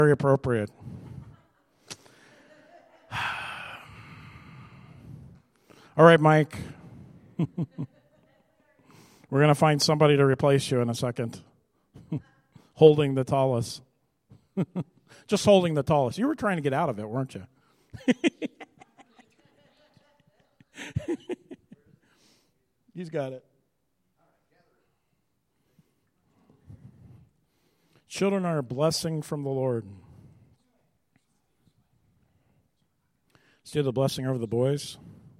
Very appropriate. All right, Mike. We're going to find somebody to replace you in a second. Holding the tallest. Just holding the tallest. You were trying to get out of it, weren't you? He's got it. Children are a blessing from the Lord. Let's do the blessing over the boys.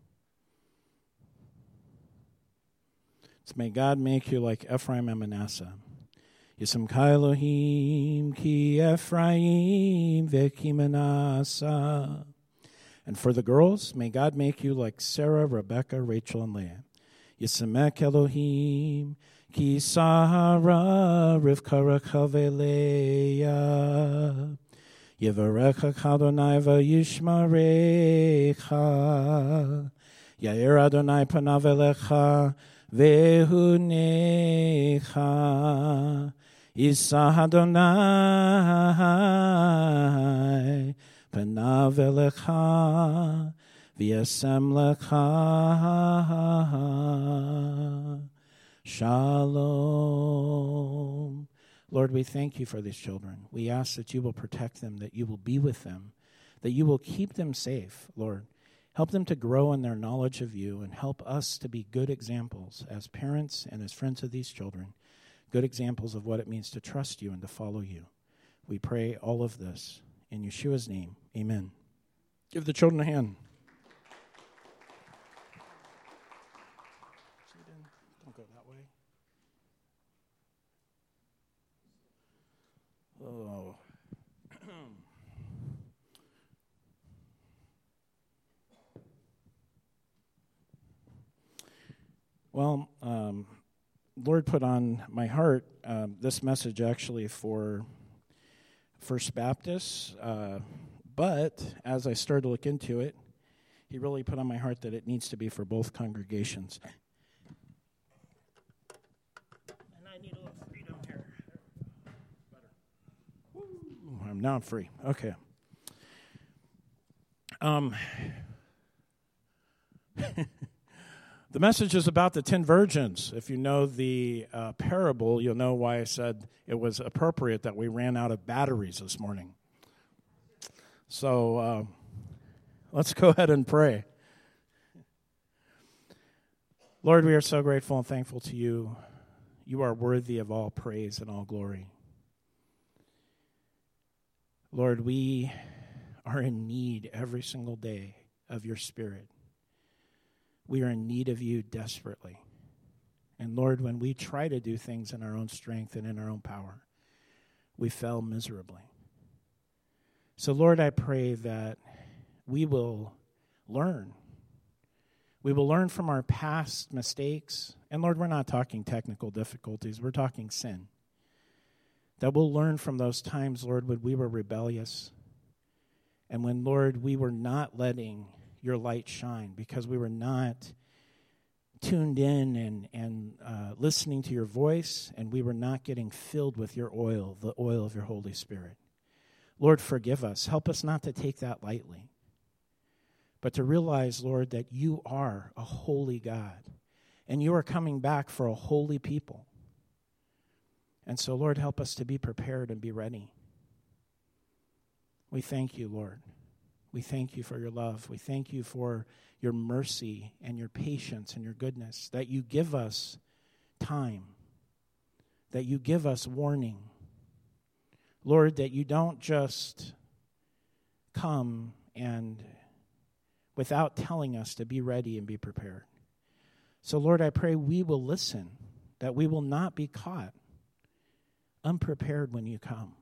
May God make you like Ephraim and Manasseh. Yisimcha Elohim ki Ephraim v'ki Manasseh. And for the girls, may God make you like Sarah, Rebecca, Rachel, and Leah. Yisimcha Elohim ki Sarah, Rivka, Rachel, v'Leah. Yivarecha Adonai v'yishmarecha. Yair Adonai panav elecha Vehunecha Isa Adonai Panav Elecha V'yasem Lecha Shalom. Lord, we thank you for these children. We ask that you will protect them, that you will be with them, that you will keep them safe, Lord. Help them to grow in their knowledge of you, and help us to be good examples as parents and as friends of these children, good examples of what it means to trust you and to follow you. We pray all of this in Yeshua's name. Amen. Give the children a hand. Don't go that way. Oh. Well, Lord put on my heart this message actually for First Baptist, but as I started to look into it, he really put on my heart that it needs to be for both congregations. And I need a little freedom here. Better. Now I'm free. Okay. The message is about the 10 virgins. If you know the parable, you'll know why I said it was appropriate that we ran out of batteries this morning. So let's go ahead and pray. Lord, we are so grateful and thankful to you. You are worthy of all praise and all glory. Lord, we are in need every single day of your Spirit. We are in need of you desperately. And Lord, when we try to do things in our own strength and in our own power, we fail miserably. So Lord, I pray that we will learn. We will learn from our past mistakes. And Lord, we're not talking technical difficulties. We're talking sin. That we'll learn from those times, Lord, when we were rebellious. And when, Lord, we were not letting your light shine because we were not tuned in and listening to your voice, and we were not getting filled with your oil, the oil of your Holy Spirit. Lord, forgive us. Help us not to take that lightly, but to realize, Lord, that you are a holy God, and you are coming back for a holy people. And so, Lord, help us to be prepared and be ready. We thank you, Lord. We thank you for your love. We thank you for your mercy and your patience and your goodness, that you give us time, that you give us warning. Lord, that you don't just come and without telling us to be ready and be prepared. So, Lord, I pray we will listen, that we will not be caught unprepared when you come.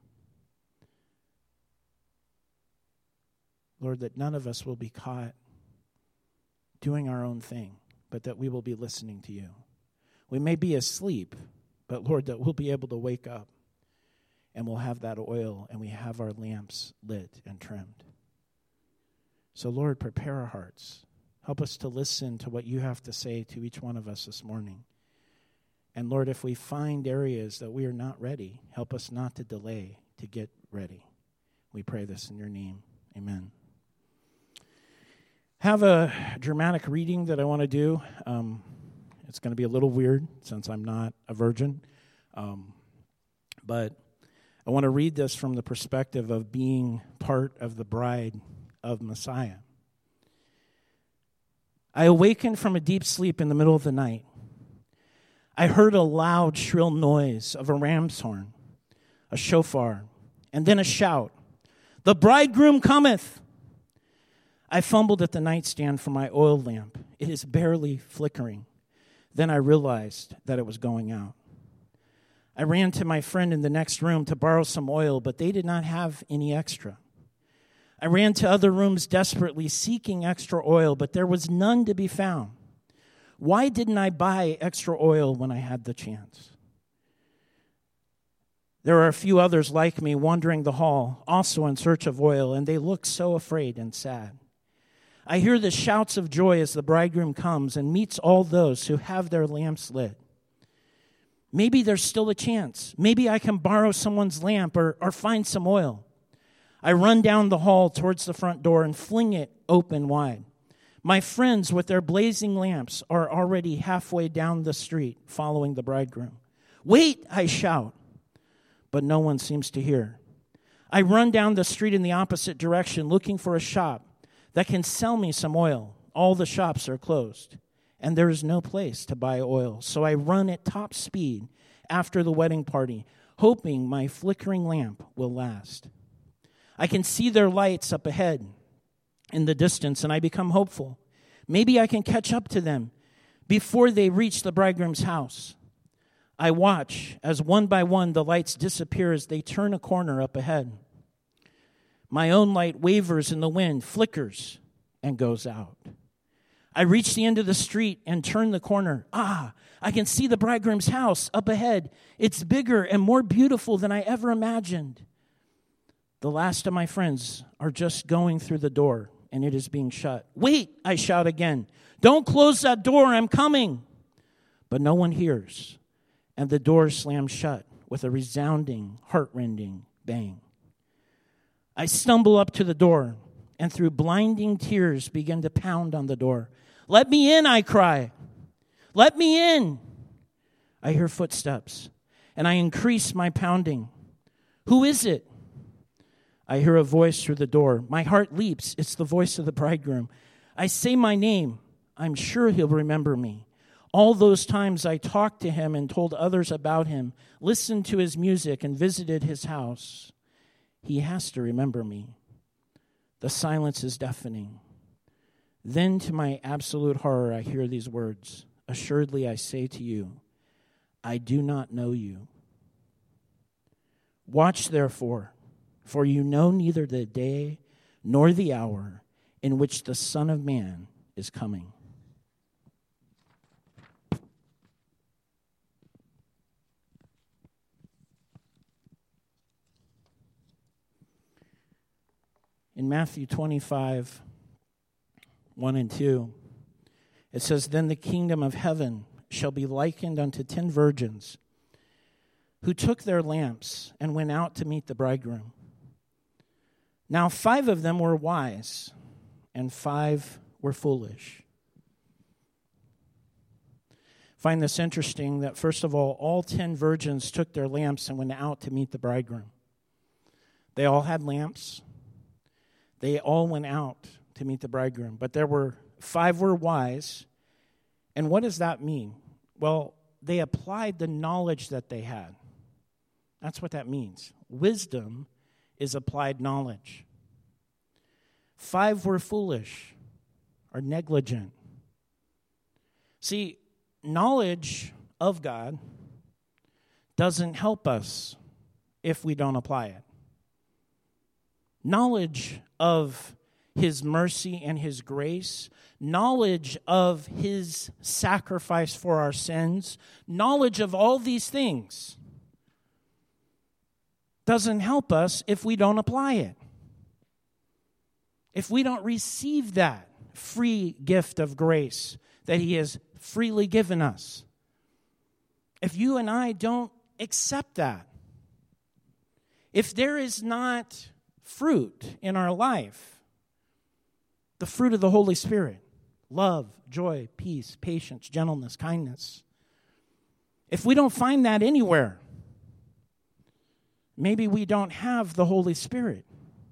Lord, that none of us will be caught doing our own thing, but that we will be listening to you. We may be asleep, but Lord, that we'll be able to wake up and we'll have that oil and we have our lamps lit and trimmed. So Lord, prepare our hearts. Help us to listen to what you have to say to each one of us this morning. And Lord, if we find areas that we are not ready, help us not to delay to get ready. We pray this in your name. Amen. Have a dramatic reading that I want to do. It's going to be a little weird since I'm not a virgin. But I want to read this from the perspective of being part of the bride of Messiah. I awakened from a deep sleep in the middle of the night. I heard a loud, shrill noise of a ram's horn, a shofar, and then a shout, "The bridegroom cometh!" I fumbled at the nightstand for my oil lamp. It is barely flickering. Then I realized that it was going out. I ran to my friend in the next room to borrow some oil, but they did not have any extra. I ran to other rooms desperately seeking extra oil, but there was none to be found. Why didn't I buy extra oil when I had the chance? There are a few others like me wandering the hall, also in search of oil, and they look so afraid and sad. I hear the shouts of joy as the bridegroom comes and meets all those who have their lamps lit. Maybe there's still a chance. Maybe I can borrow someone's lamp or find some oil. I run down the hall towards the front door and fling it open wide. My friends with their blazing lamps are already halfway down the street following the bridegroom. "Wait," I shout, but no one seems to hear. I run down the street in the opposite direction looking for a shop that can sell me some oil. All the shops are closed, and there is no place to buy oil. So I run at top speed after the wedding party, hoping my flickering lamp will last. I can see their lights up ahead in the distance, and I become hopeful. Maybe I can catch up to them before they reach the bridegroom's house. I watch as one by one the lights disappear as they turn a corner up ahead. My own light wavers in the wind, flickers, and goes out. I reach the end of the street and turn the corner. I can see the bridegroom's house up ahead. It's bigger and more beautiful than I ever imagined. The last of my friends are just going through the door, and it is being shut. "Wait," I shout again. "Don't close that door, I'm coming." But no one hears, and the door slams shut with a resounding, heart-rending bang. I stumble up to the door, and through blinding tears begin to pound on the door. "Let me in," I cry. "Let me in." I hear footsteps, and I increase my pounding. "Who is it?" I hear a voice through the door. My heart leaps. It's the voice of the bridegroom. I say my name. I'm sure he'll remember me. All those times I talked to him and told others about him, listened to his music, and visited his house. He has to remember me. The silence is deafening. Then, to my absolute horror, I hear these words. "Assuredly, I say to you, I do not know you. Watch, therefore, for you know neither the day nor the hour in which the Son of Man is coming." In Matthew 25, 1 and 2, it says, "Then the kingdom of heaven shall be likened unto 10 virgins who took their lamps and went out to meet the bridegroom. Now 5 of them were wise, and 5 were foolish." Find this interesting that, first of all 10 virgins took their lamps and went out to meet the bridegroom. They all had lamps. They all went out to meet the bridegroom. But there were 5 were wise. And what does that mean? Well, they applied the knowledge that they had. That's what that means. Wisdom is applied knowledge. 5 were foolish or negligent. See, knowledge of God doesn't help us if we don't apply it. Knowledge of His mercy and His grace, knowledge of His sacrifice for our sins, knowledge of all these things doesn't help us if we don't apply it. If we don't receive that free gift of grace that He has freely given us. If you and I don't accept that, if there is not fruit in our life, the fruit of the Holy Spirit, love, joy, peace, patience, gentleness, kindness. If we don't find that anywhere, maybe we don't have the Holy Spirit.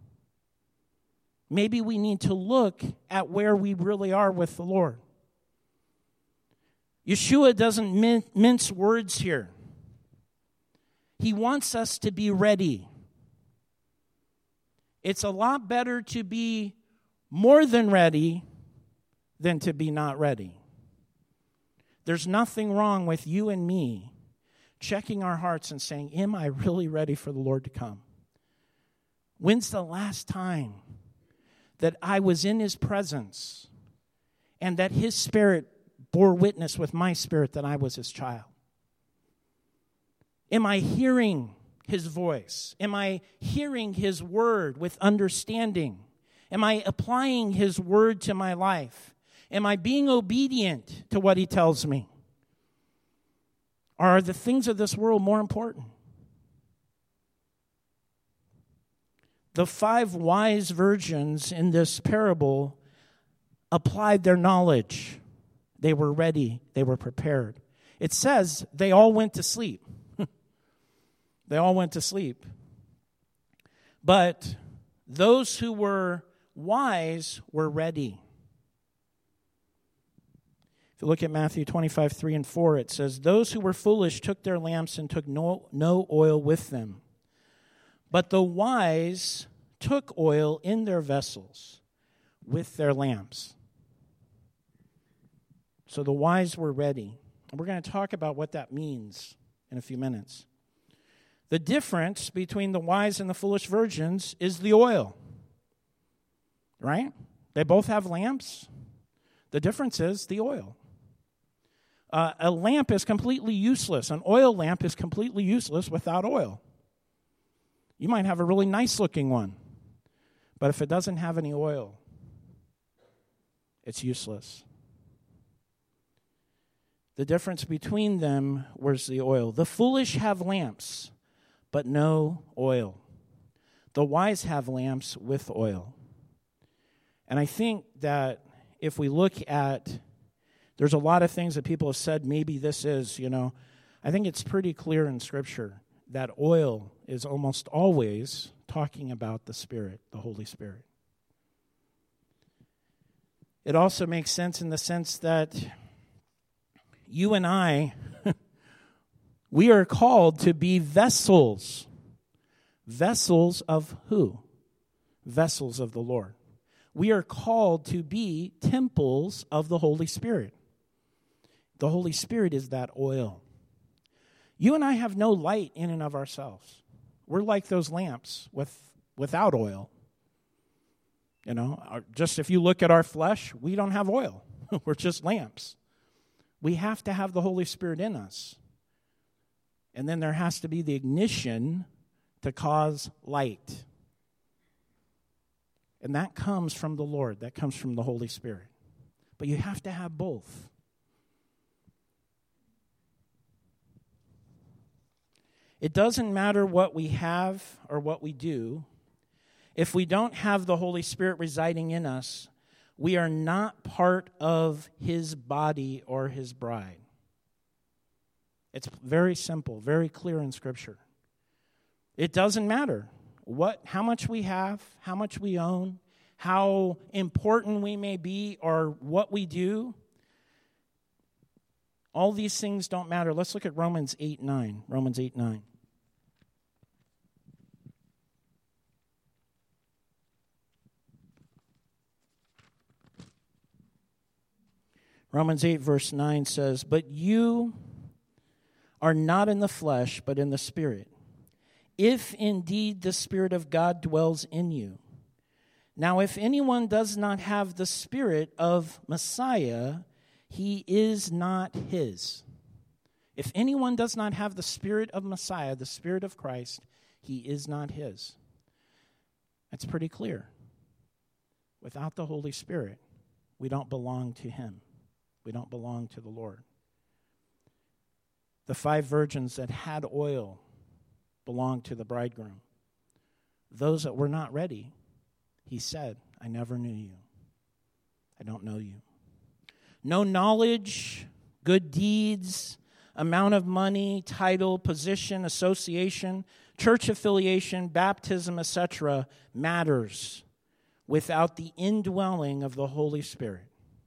Maybe we need to look at where we really are with the Lord. Yeshua doesn't mince words here. He wants us to be ready. It's a lot better to be more than ready than to be not ready. There's nothing wrong with you and me checking our hearts and saying, am I really ready for the Lord to come? When's the last time that I was in His presence and that His Spirit bore witness with my spirit that I was His child? Am I hearing His voice? Am I hearing His word with understanding? Am I applying His word to my life? Am I being obedient to what He tells me? Are the things of this world more important? The 5 wise virgins in this parable applied their knowledge. They were ready. They were prepared. It says they all went to sleep. They all went to sleep. But those who were wise were ready. If you look at Matthew 25, 3 and 4, it says, those who were foolish took their lamps and took no oil with them. But the wise took oil in their vessels with their lamps. So the wise were ready. And we're going to talk about what that means in a few minutes. The difference between the wise and the foolish virgins is the oil. Right? They both have lamps. The difference is the oil. A lamp is completely useless. An oil lamp is completely useless without oil. You might have a really nice-looking one, but if it doesn't have any oil, it's useless. The difference between them was the oil. The foolish have lamps, but no oil. The wise have lamps with oil. And I think that if we look at, there's a lot of things that people have said, maybe this is, I think it's pretty clear in Scripture that oil is almost always talking about the Spirit, the Holy Spirit. It also makes sense in the sense that you and I, we are called to be vessels. Vessels of who? Vessels of the Lord. We are called to be temples of the Holy Spirit. The Holy Spirit is that oil. You and I have no light in and of ourselves. We're like those lamps without oil. Just if you look at our flesh, we don't have oil. We're just lamps. We have to have the Holy Spirit in us. And then there has to be the ignition to cause light. And that comes from the Lord. That comes from the Holy Spirit. But you have to have both. It doesn't matter what we have or what we do. If we don't have the Holy Spirit residing in us, we are not part of His body or His bride. It's very simple, very clear in Scripture. It doesn't matter how much we have, how much we own, how important we may be, or what we do. All these things don't matter. Let's look at Romans 8:9. Romans 8:9. Romans 8, verse 9 says, but you are not in the flesh, but in the Spirit, if indeed the Spirit of God dwells in you. Now, if anyone does not have the Spirit of Messiah, he is not his. If anyone does not have the Spirit of Messiah, the Spirit of Christ, he is not his. That's pretty clear. Without the Holy Spirit, we don't belong to Him. We don't belong to the Lord. The 5 virgins that had oil belonged to the bridegroom. those that were not ready, he said, I never knew you. I don't know you. No knowledge, good deeds, amount of money, title, position, association, church affiliation, baptism, etc. matters without the indwelling of the Holy Spirit.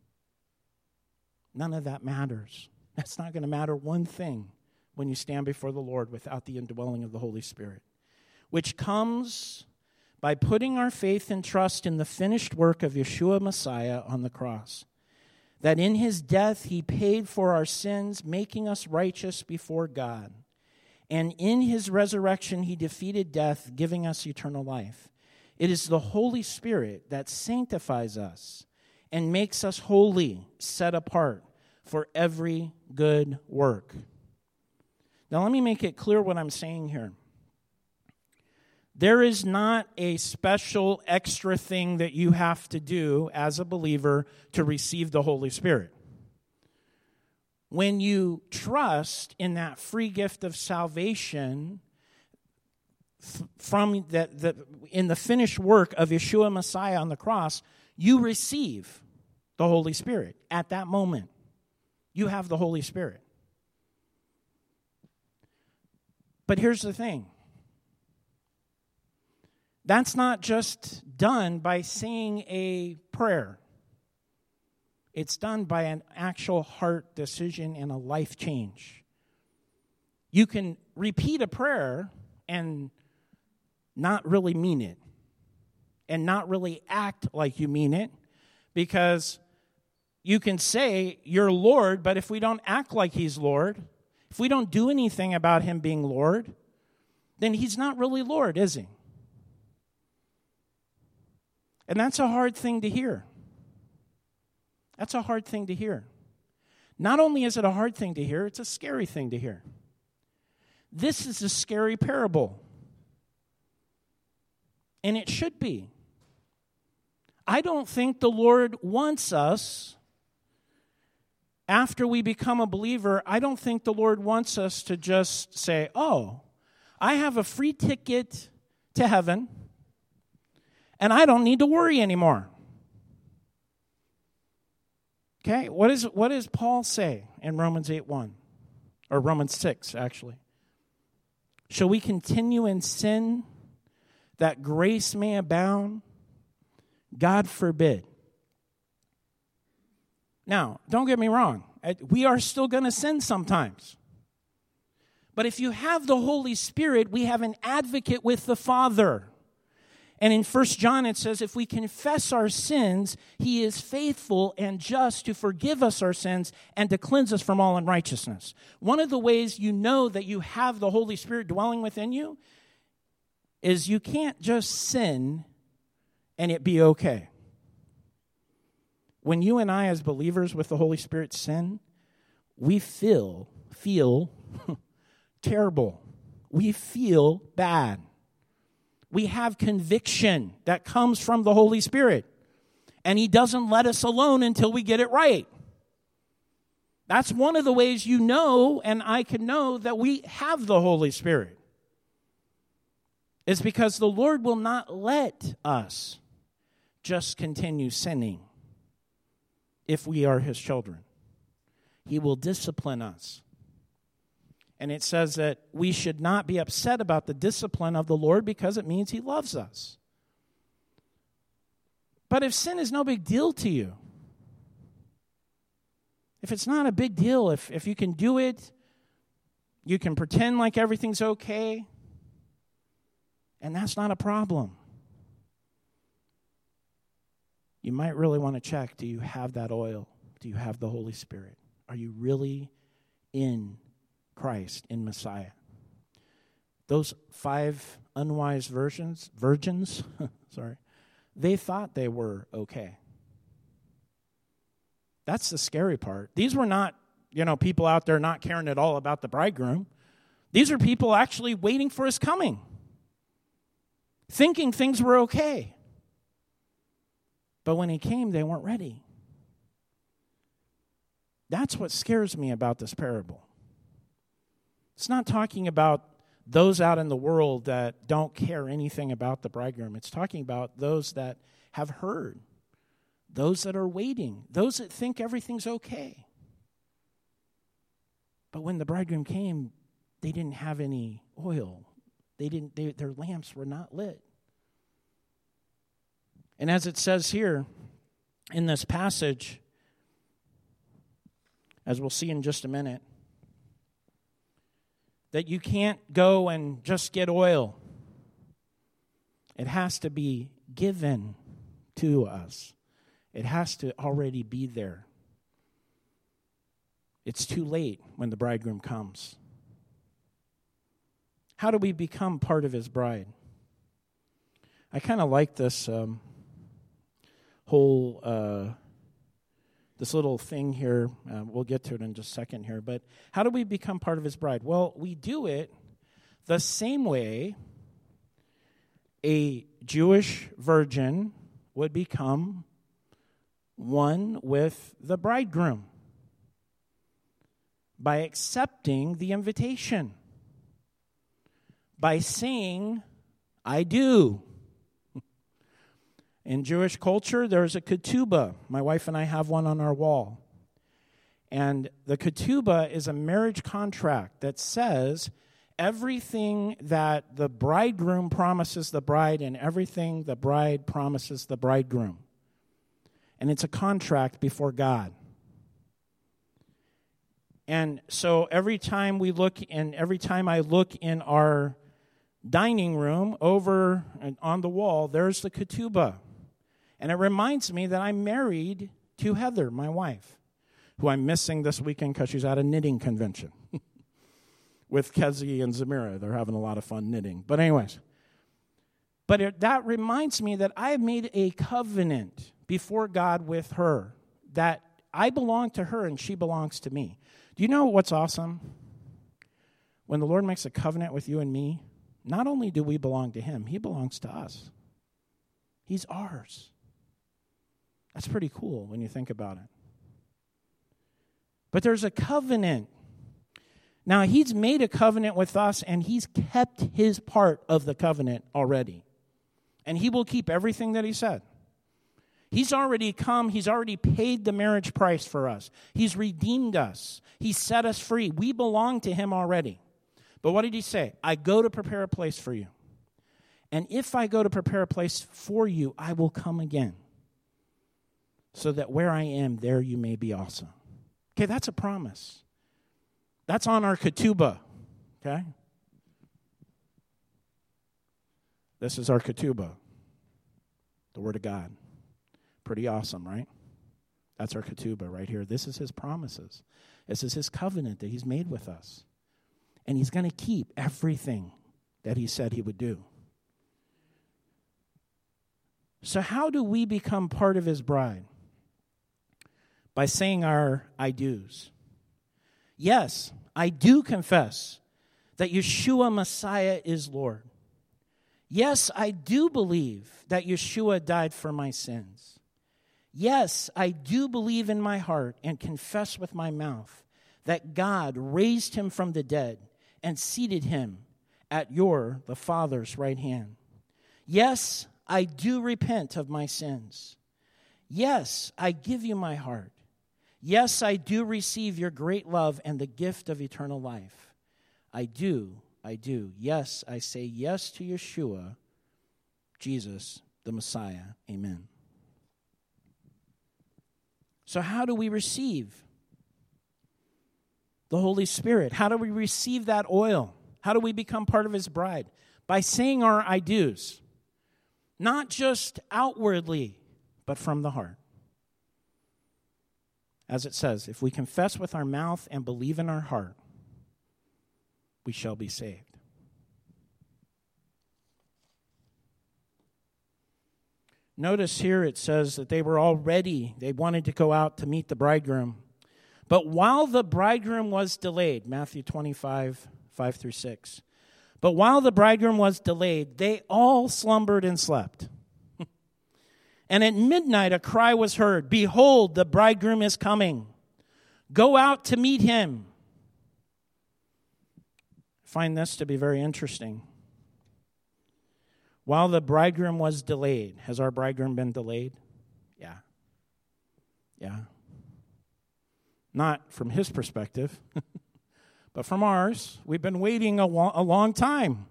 None of that matters. That's not going to matter one thing when you stand before the Lord without the indwelling of the Holy Spirit, which comes by putting our faith and trust in the finished work of Yeshua Messiah on the cross, that in his death he paid for our sins, making us righteous before God, and in his resurrection he defeated death, giving us eternal life. It is the Holy Spirit that sanctifies us and makes us holy, set apart for every good work. Now let me make it clear what I'm saying here. There is not a special extra thing that you have to do as a believer to receive the Holy Spirit. When you trust in that free gift of salvation from in the finished work of Yeshua Messiah on the cross, you receive the Holy Spirit. At that moment, you have the Holy Spirit. But here's the thing. That's not just done by saying a prayer. It's done by an actual heart decision and a life change. You can repeat a prayer and not really mean it, and not really act like you mean it, because you can say you're Lord, but if we don't act like he's Lord, if we don't do anything about him being Lord, then he's not really Lord, is he? And that's a hard thing to hear. That's a hard thing to hear. Not only is it a hard thing to hear, it's a scary thing to hear. This is a scary parable. And it should be. I don't think the Lord wants us, after we become a believer, I don't think the Lord wants us to just say, oh, I have a free ticket to heaven, and I don't need to worry anymore. Okay, what does Paul say in Romans 8:1? Or Romans 6, actually. Shall we continue in sin that grace may abound? God forbid. Now, don't get me wrong. We are still going to sin sometimes. But if you have the Holy Spirit, we have an advocate with the Father. And in 1 John it says, if we confess our sins, he is faithful and just to forgive us our sins and to cleanse us from all unrighteousness. One of the ways you know that you have the Holy Spirit dwelling within you is you can't just sin and it be okay. When you and I as believers with the Holy Spirit sin, we feel terrible. We feel bad. We have conviction that comes from the Holy Spirit. And he doesn't let us alone until we get it right. That's one of the ways you know, and I can know, that we have the Holy Spirit. It's because the Lord will not let us just continue sinning if we are his children. He will discipline us. And it says that we should not be upset about the discipline of the Lord because it means he loves us. But if sin is no big deal to you, if it's not a big deal, if you can do it, you can pretend like everything's okay, and that's not a problem, you might really want to check, do you have that oil? Do you have the Holy Spirit? Are you really in Christ, in Messiah? Those 5 unwise virgins, they thought they were okay. That's the scary part. These were not, people out there not caring at all about the bridegroom. These are people actually waiting for his coming, thinking things were okay. But when he came, they weren't ready. That's what scares me about this parable. It's not talking about those out in the world that don't care anything about the bridegroom. It's talking about those that have heard, those that are waiting, those that think everything's okay. But when the bridegroom came, they didn't have any oil. Their lamps were not lit. And as it says here in this passage, as we'll see in just a minute, that you can't go and just get oil. It has to be given to us. It has to already be there. It's too late when the bridegroom comes. How do we become part of his bride? I kind of like this this little thing here. We'll get to it in just a second here. But how do we become part of his bride? Well, we do it the same way a Jewish virgin would become one with the bridegroom, by accepting the invitation, by saying, I do. In Jewish culture, there's a ketubah. My wife and I have one on our wall. And the ketubah is a marriage contract that says everything that the bridegroom promises the bride and everything the bride promises the bridegroom. And it's a contract before God. And so every time I look in our dining room over on the wall, there's the ketubah. And it reminds me that I'm married to Heather, my wife, who I'm missing this weekend because she's at a knitting convention with Kezi and Zamira. They're having a lot of fun knitting. But anyways, that reminds me that I have made a covenant before God with her, that I belong to her and she belongs to me. Do you know what's awesome? When the Lord makes a covenant with you and me, not only do we belong to him, he belongs to us. He's ours. That's pretty cool when you think about it. But there's a covenant. Now, he's made a covenant with us, and he's kept his part of the covenant already. And he will keep everything that he said. He's already come. He's already paid the marriage price for us. He's redeemed us. He set us free. We belong to him already. But what did he say? I go to prepare a place for you. And if I go to prepare a place for you, I will come again, so that where I am, there you may be also. Okay, that's a promise. That's on our ketubah, okay? This is our ketubah, the Word of God. Pretty awesome, right? That's our ketubah right here. This is his promises. This is his covenant that he's made with us. And he's going to keep everything that he said he would do. So how do we become part of his bride? By saying our I do's. Yes, I do confess that Yeshua Messiah is Lord. Yes, I do believe that Yeshua died for my sins. Yes, I do believe in my heart and confess with my mouth that God raised him from the dead and seated him at the Father's right hand. Yes, I do repent of my sins. Yes, I give you my heart. Yes, I do receive your great love and the gift of eternal life. I do. Yes, I say yes to Yeshua, Jesus, the Messiah. Amen. So how do we receive the Holy Spirit? How do we receive that oil? How do we become part of his bride? By saying our I do's. Not just outwardly, but from the heart. As it says, if we confess with our mouth and believe in our heart, we shall be saved. Notice here it says that they were all ready. They wanted to go out to meet the bridegroom. But while the bridegroom was delayed, Matthew 25, 5-6. But while the bridegroom was delayed, they all slumbered and slept. And at midnight a cry was heard, behold, the bridegroom is coming. Go out to meet him. find this to be very interesting. While the bridegroom was delayed, has our bridegroom been delayed? Yeah. Not from his perspective, but from ours. We've been waiting a long time.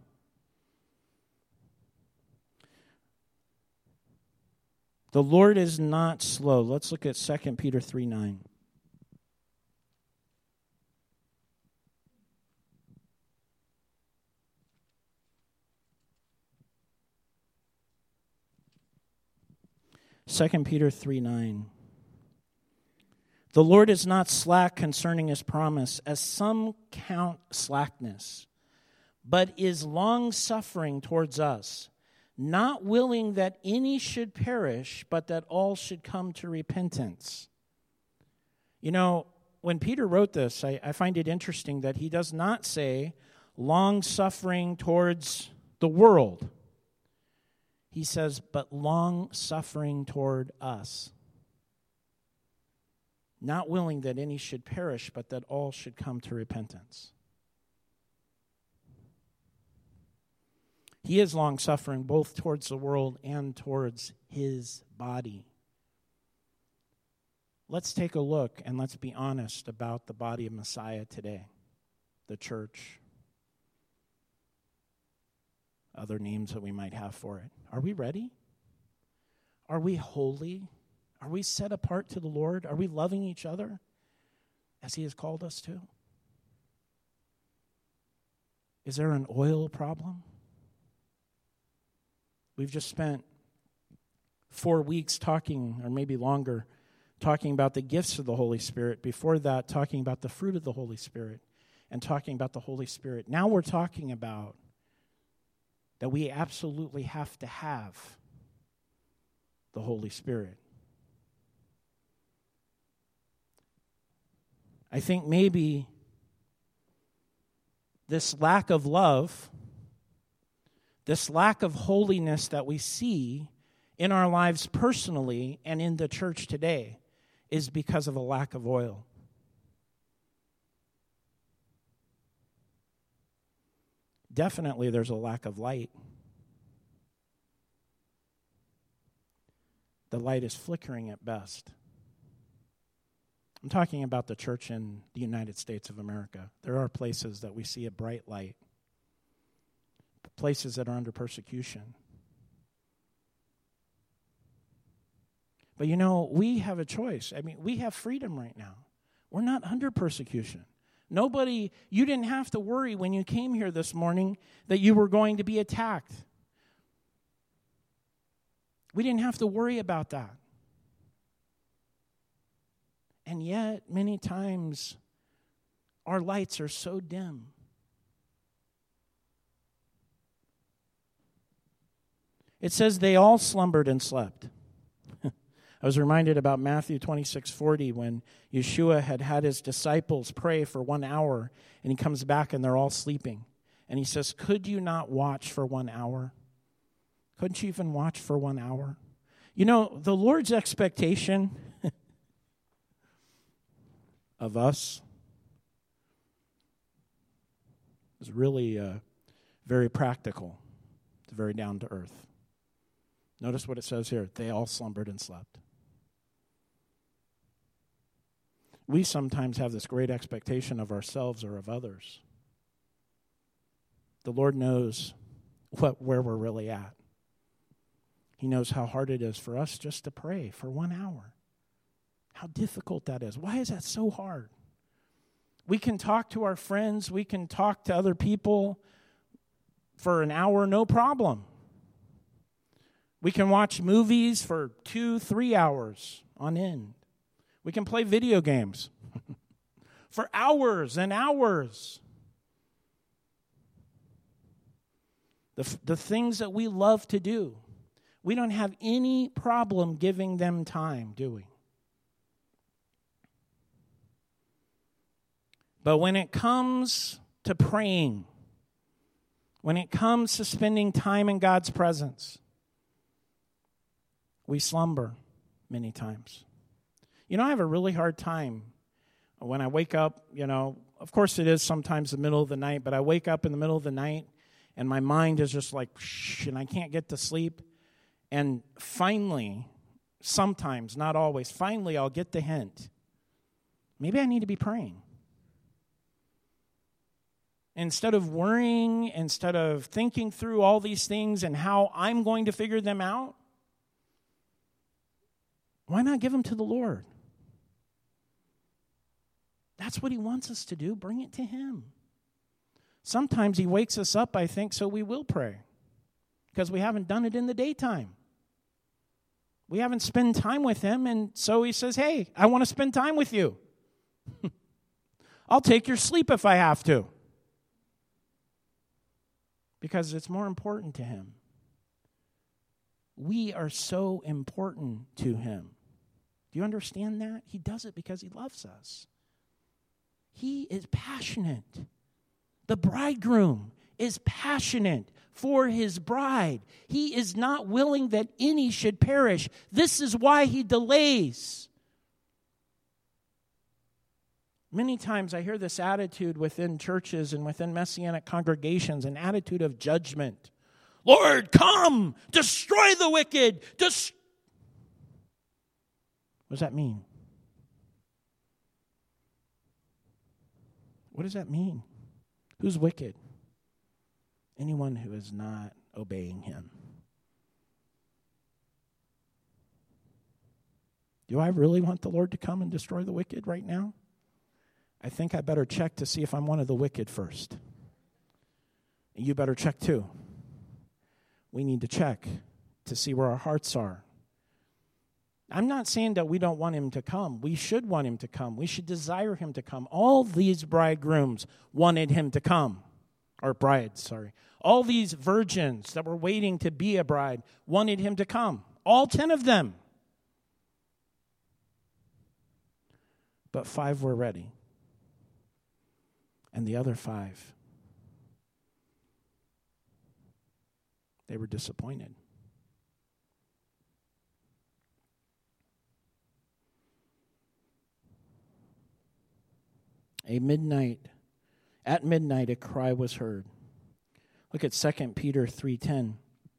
The Lord is not slow. Let's look at 2 Peter 3:9. Second Peter 3:9. The Lord is not slack concerning his promise, as some count slackness, but is long-suffering towards us, not willing that any should perish, but that all should come to repentance. You know, when Peter wrote this, I find it interesting that he does not say long-suffering towards the world. He says, but long-suffering toward us. Not willing that any should perish, but that all should come to repentance. He is long-suffering both towards the world and towards his body. Let's take a look and let's be honest about the body of Messiah today, the church. Other names that we might have for it. Are we ready? Are we holy? Are we set apart to the Lord? Are we loving each other as he has called us to? Is there an oil problem? We've just spent 4 weeks talking, or maybe longer, talking about the gifts of the Holy Spirit. Before that, talking about the fruit of the Holy Spirit and talking about the Holy Spirit. Now we're talking about that we absolutely have to have the Holy Spirit. I think maybe this lack of love, this lack of holiness that we see in our lives personally and in the church today is because of a lack of oil. Definitely there's a lack of light. The light is flickering at best. I'm talking about the church in the United States of America. There are places that we see a bright light, places that are under persecution. But you know, we have a choice. I mean, we have freedom right now. We're not under persecution. You didn't have to worry when you came here this morning that you were going to be attacked. We didn't have to worry about that. And yet, many times, our lights are so dim. It says they all slumbered and slept. I was reminded about Matthew 26:40 when Yeshua had his disciples pray for 1 hour, and he comes back and they're all sleeping. And he says, could you not watch for 1 hour? Couldn't you even watch for 1 hour? You know, the Lord's expectation of us is really very practical. It's very down to earth. Notice what it says here. They all slumbered and slept. We sometimes have this great expectation of ourselves or of others. The Lord knows where we're really at. He knows how hard it is for us just to pray for 1 hour. How difficult that is. Why is that so hard? We can talk to our friends. We can talk to other people for an hour, no problem. We can watch movies for 2-3 hours on end. We can play video games for hours and hours. The things that we love to do, we don't have any problem giving them time, do we? But when it comes to praying, when it comes to spending time in God's presence, we slumber many times. You know, I have a really hard time when I wake up, of course it is sometimes the middle of the night, but I wake up in the middle of the night and my mind is just like, shh, and I can't get to sleep. And finally, sometimes, not always, finally I'll get the hint. Maybe I need to be praying. Instead of worrying, instead of thinking through all these things and how I'm going to figure them out, why not give them to the Lord? That's what he wants us to do. Bring it to him. Sometimes he wakes us up, I think, so we will pray because we haven't done it in the daytime. We haven't spent time with him, and so he says, hey, I want to spend time with you. I'll take your sleep if I have to. Because it's more important to him. We are so important to him. Do you understand that? He does it because he loves us. He is passionate. The bridegroom is passionate for his bride. He is not willing that any should perish. This is why he delays. Many times I hear this attitude within churches and within Messianic congregations, an attitude of judgment. Lord, come, destroy the wicked. What does that mean? What does that mean? Who's wicked? Anyone who is not obeying him. Do I really want the Lord to come and destroy the wicked right now? I think I better check to see if I'm one of the wicked first. And you better check too. We need to check to see where our hearts are. I'm not saying that we don't want him to come. We should want him to come. We should desire him to come. All these bridegrooms wanted him to come. Or brides, sorry. All these virgins that were waiting to be a bride wanted him to come. All 10 of them. But 5 were ready. And the other 5, they were disappointed. At midnight, a cry was heard. Look at 2 Peter 3:10.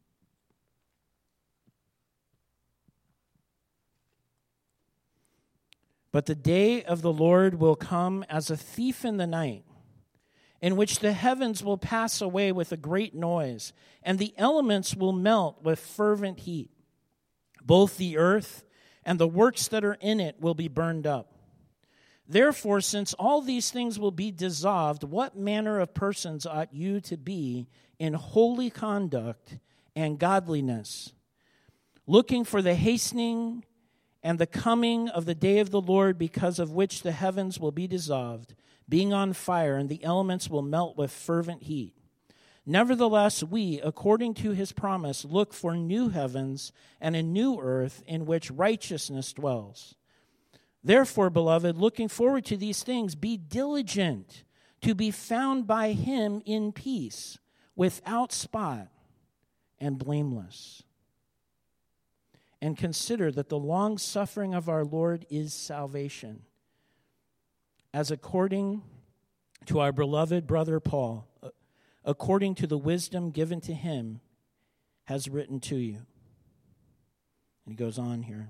But the day of the Lord will come as a thief in the night, in which the heavens will pass away with a great noise, and the elements will melt with fervent heat. Both the earth and the works that are in it will be burned up. Therefore, since all these things will be dissolved, what manner of persons ought you to be in holy conduct and godliness, looking for the hastening and the coming of the day of the Lord, because of which the heavens will be dissolved, being on fire, and the elements will melt with fervent heat. Nevertheless, we, according to his promise, look for new heavens and a new earth in which righteousness dwells. Therefore, beloved, looking forward to these things, be diligent to be found by him in peace, without spot and blameless. And consider that the long suffering of our Lord is salvation, as according to our beloved brother Paul, according to the wisdom given to him, has written to you. And he goes on here.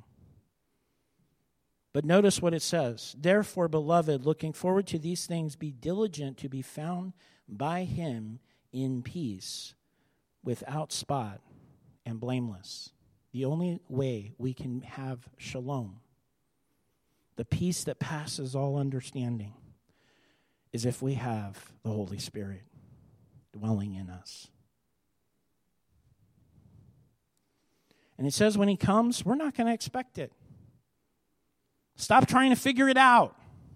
But notice what it says. Therefore, beloved, looking forward to these things, be diligent to be found by him in peace, without spot and blameless. The only way we can have shalom, the peace that passes all understanding, is if we have the Holy Spirit dwelling in us. And it says when he comes, we're not going to expect it. Stop trying to figure it out.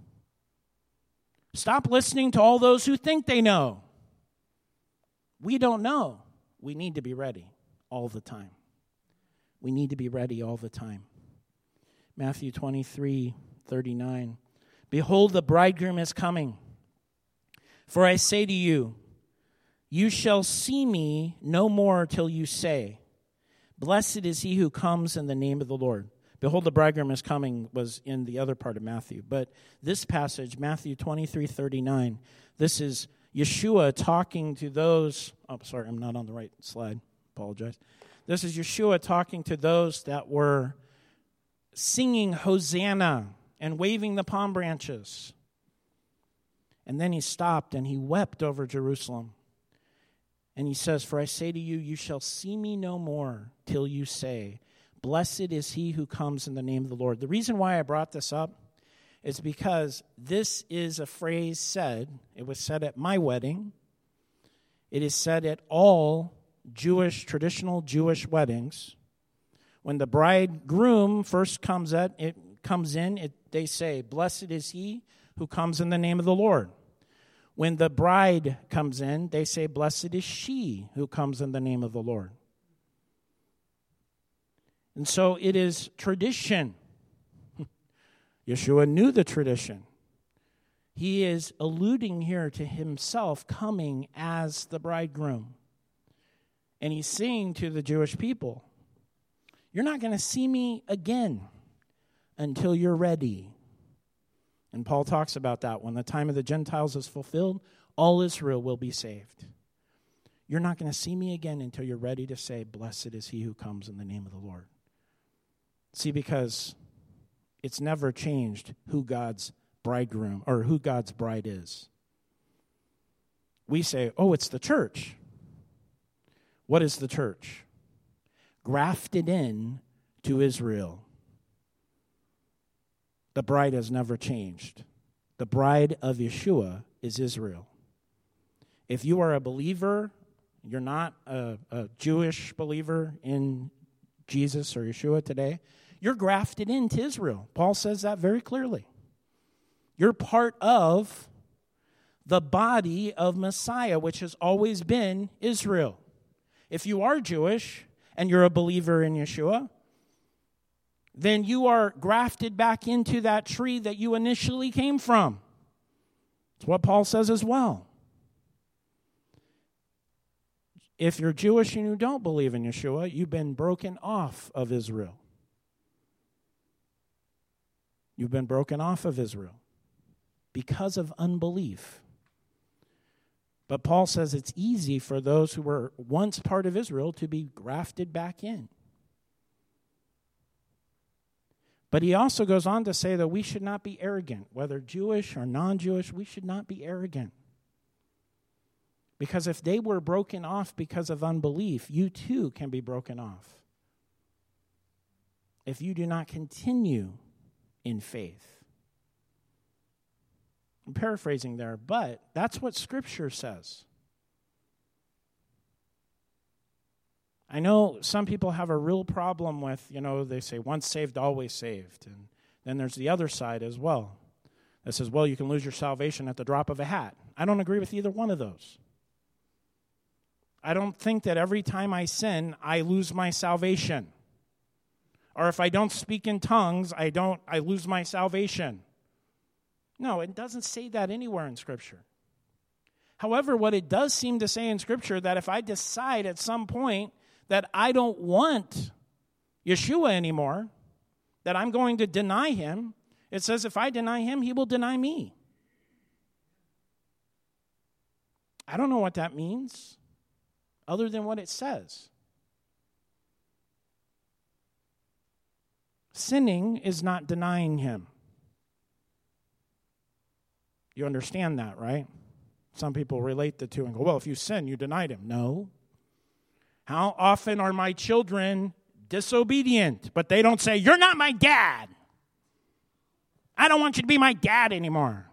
Stop listening to all those who think they know. We don't know. We need to be ready all the time. We need to be ready all the time. Matthew 23:39. Behold, the bridegroom is coming. For I say to you, you shall see me no more till you say, blessed is he who comes in the name of the Lord. Behold, the bridegroom is coming was in the other part of Matthew. But this passage, Matthew 23:39, this is Yeshua talking to those. Oh, sorry, I'm not on the right slide. Apologize. This is Yeshua talking to those that were singing Hosanna and waving the palm branches. And then he stopped and he wept over Jerusalem. And he says, "For I say to you, you shall see me no more till you say, blessed is he who comes in the name of the Lord." The reason why I brought this up is because this is a phrase said. It was said at my wedding. It is said at all traditional Jewish weddings. When the bridegroom first comes in, they say, "Blessed is he who comes in the name of the Lord." When the bride comes in, they say, "Blessed is she who comes in the name of the Lord." And so it is tradition. Yeshua knew the tradition. He is alluding here to himself coming as the bridegroom. And he's saying to the Jewish people, you're not going to see me again until you're ready. And Paul talks about that. When the time of the Gentiles is fulfilled, all Israel will be saved. You're not going to see me again until you're ready to say, "Blessed is he who comes in the name of the Lord." See, because it's never changed who God's bridegroom or who God's bride is. We say, "Oh, it's the church." What is the church? Grafted in to Israel. The bride has never changed. The bride of Yeshua is Israel. If you are a believer, you're not a Jewish believer in Jesus or Yeshua today, you're grafted into Israel. Paul says that very clearly. You're part of the body of Messiah, which has always been Israel. If you are Jewish and you're a believer in Yeshua, then you are grafted back into that tree that you initially came from. It's what Paul says as well. If you're Jewish and you don't believe in Yeshua, you've been broken off of Israel. You've been broken off of Israel because of unbelief. But Paul says it's easy for those who were once part of Israel to be grafted back in. But he also goes on to say that we should not be arrogant. Whether Jewish or non-Jewish, we should not be arrogant. Because if they were broken off because of unbelief, you too can be broken off. If you do not continue in faith. I'm paraphrasing there, but that's what Scripture says. I know some people have a real problem with, they say once saved, always saved. And then there's the other side as well that says, well, you can lose your salvation at the drop of a hat. I don't agree with either one of those. I don't think that every time I sin, I lose my salvation. Or if I don't speak in tongues, I lose my salvation. No, it doesn't say that anywhere in Scripture. However, what it does seem to say in Scripture, that if I decide at some point that I don't want Yeshua anymore, that I'm going to deny him, it says if I deny him, he will deny me. I don't know what that means, other than what it says. Sinning is not denying him. You understand that, right? Some people relate the two and go, well, if you sin, you denied him. No. How often are my children disobedient? But they don't say, you're not my dad. I don't want you to be my dad anymore.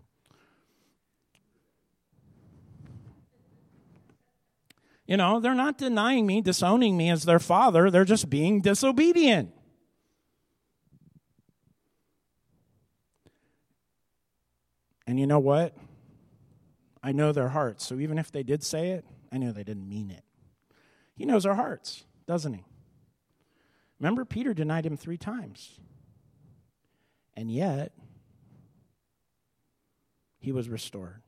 They're not denying me, disowning me as their father. They're just being disobedient. And you know what? I know their hearts. So even if they did say it, I know they didn't mean it. He knows our hearts, doesn't he? Remember, Peter denied him 3 times. And yet, he was restored.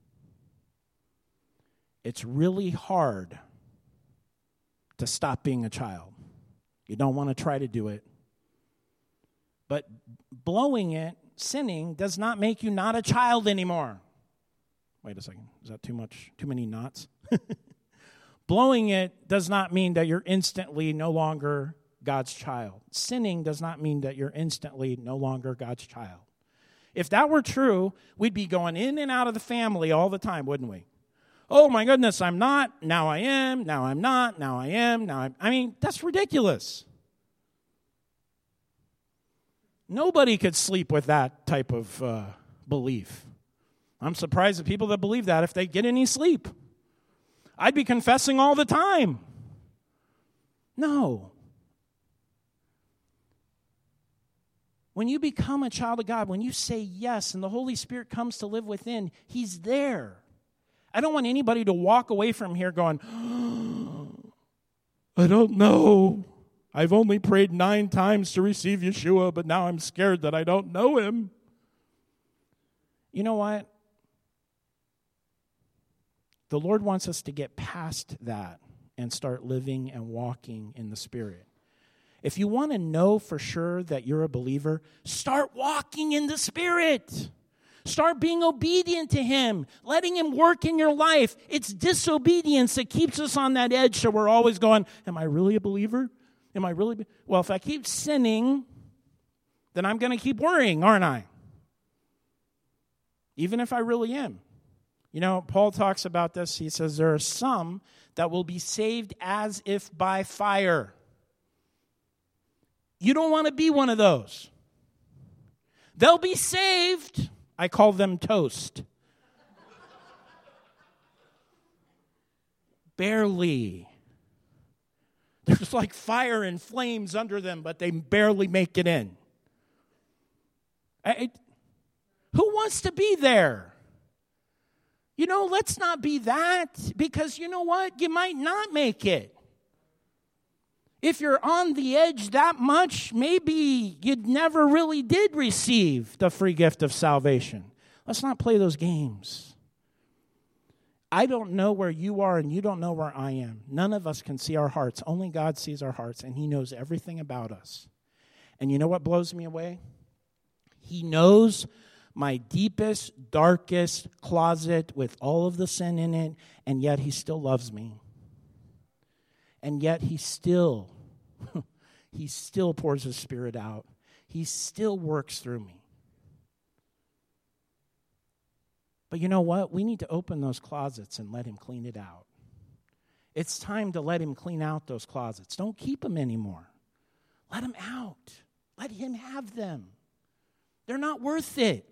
It's really hard to stop being a child. You don't want to try to do it. But blowing it, sinning, does not make you not a child anymore. Wait a second. Is that too much? Too many knots? Blowing it does not mean that you're instantly no longer God's child. Sinning does not mean that you're instantly no longer God's child. If that were true, we'd be going in and out of the family all the time, wouldn't we? Oh my goodness, I'm not, now I am, now I'm not, now I am, now I'm... I mean, that's ridiculous. Nobody could sleep with that type of belief. I'm surprised at people that believe that if they get any sleep. I'd be confessing all the time. No. When you become a child of God, when you say yes and the Holy Spirit comes to live within, He's there. I don't want anybody to walk away from here going, I don't know. I've only prayed 9 times to receive Yeshua, but now I'm scared that I don't know Him. You know what? The Lord wants us to get past that and start living and walking in the Spirit. If you want to know for sure that you're a believer, start walking in the Spirit. Start being obedient to Him, letting Him work in your life. It's disobedience that keeps us on that edge, so we're always going, am I really a believer? Am I really? Well, if I keep sinning, then I'm going to keep worrying, aren't I? Even if I really am. You know, Paul talks about this. He says there are some that will be saved as if by fire. You don't want to be one of those. They'll be saved. I call them toast. Barely. There's like fire and flames under them, but they barely make it in. Who wants to be there? You know, let's not be that, because you know what? You might not make it. If you're on the edge that much, maybe you never really did receive the free gift of salvation. Let's not play those games. I don't know where you are, and you don't know where I am. None of us can see our hearts. Only God sees our hearts, and He knows everything about us. And you know what blows me away? He knows my deepest, darkest closet with all of the sin in it, and yet He still loves me. And yet He still pours His Spirit out. He still works through me. But you know what? We need to open those closets and let Him clean it out. It's time to let Him clean out those closets. Don't keep them anymore. Let them out. Let Him have them. They're not worth it.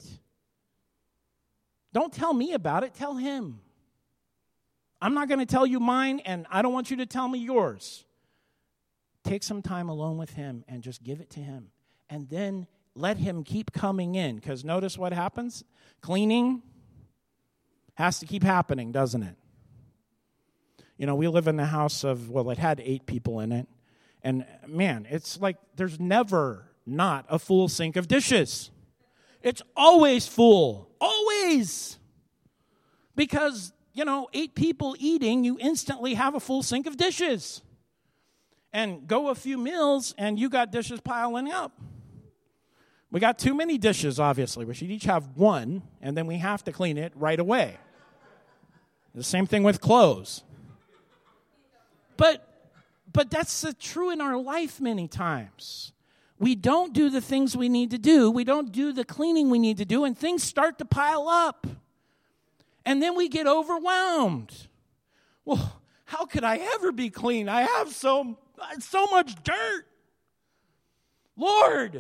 Don't tell me about it. Tell Him. I'm not going to tell you mine, and I don't want you to tell me yours. Take some time alone with Him and just give it to Him. And then let Him keep coming in. Because notice what happens? Cleaning has to keep happening, doesn't it? You know, we live in the house of, well, it had 8 people in it. And man, it's like there's never not a full sink of dishes. It's always full. Always. Because, you know, 8 people eating, you instantly have a full sink of dishes. And go a few meals, and you got dishes piling up. We got too many dishes, obviously. We should each have one, and then we have to clean it right away. The same thing with clothes. But that's true in our life many times. We don't do the things we need to do. We don't do the cleaning we need to do, and things start to pile up. And then we get overwhelmed. Well, how could I ever be clean? I have so much dirt. Lord,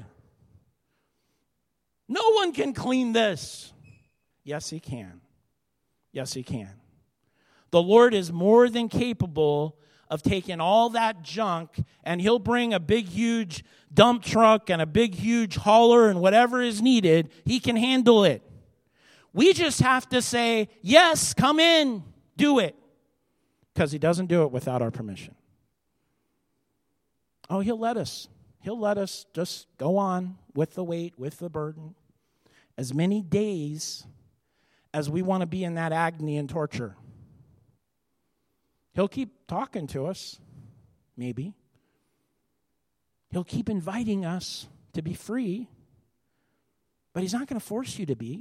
no one can clean this. Yes, He can. Yes, He can. The Lord is more than capable of taking all that junk, and He'll bring a big, huge dump truck and a big, huge hauler and whatever is needed. He can handle it. We just have to say, yes, come in, do it. Because He doesn't do it without our permission. Oh, He'll let us. He'll let us just go on with the weight, with the burden. As many days as we want to be in that agony and torture. He'll keep talking to us, maybe. He'll keep inviting us to be free, but he's not going to force you to be.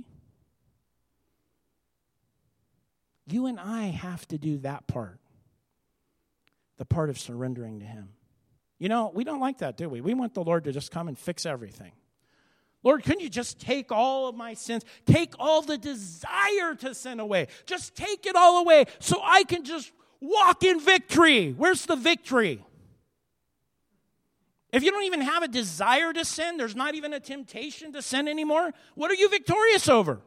You and I have to do that part, the part of surrendering to him. You know, we don't like that, do we? We want the Lord to just come and fix everything. Lord, couldn't you just take all of my sins, take all the desire to sin away, just take it all away so I can just walk in victory? Where's the victory? If you don't even have a desire to sin, there's not even a temptation to sin anymore, what are you victorious over?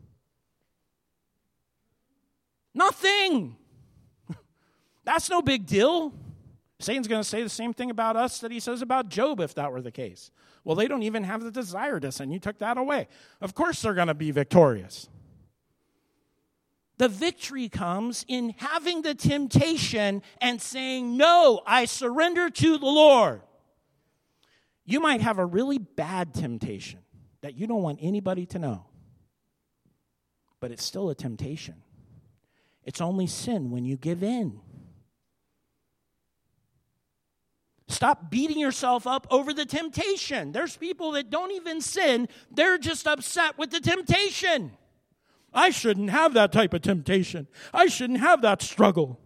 Nothing. That's no big deal. Satan's going to say the same thing about us that he says about Job if that were the case. Well, they don't even have the desire to sin. You took that away. Of course they're going to be victorious. The victory comes in having the temptation and saying, no, I surrender to the Lord. You might have a really bad temptation that you don't want anybody to know, but it's still a temptation. It's only sin when you give in. Stop beating yourself up over the temptation. There's people that don't even sin. They're just upset with the temptation. I shouldn't have that type of temptation. I shouldn't have that struggle.